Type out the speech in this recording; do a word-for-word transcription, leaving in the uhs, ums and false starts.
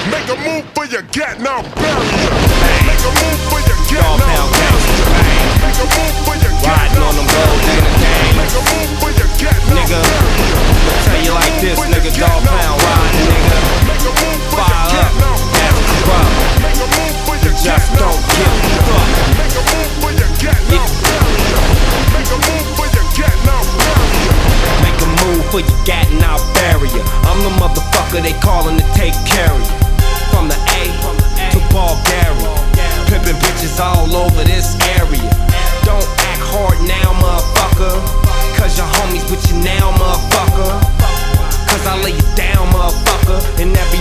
Make a move for your gat, now bury ya. Make a move for your gat, Dog now Pound bury gangsta, ya. man. Make a move for your gat, Riding now on them bury roads ya. in the game. Make a move for your gat, now Nigga, bury ya. tell you like this, nigga, Dog Pound riding, nigga. Make a move for your Fire gat, up, now that's the rub. Make a move for your gat, Just now don't give a fuck. Make a move for your gat, now bury ya. Make a move for your gat, now bury ya. Make a move for your gat and I'll bury ya. I'm the motherfucker they callin' to take care of you. From the A to Bulgaria, pimpin' bitches all over this area. Don't act hard now, motherfucker, cause your homies with you now, motherfucker. Cause I lay you down, motherfucker, and never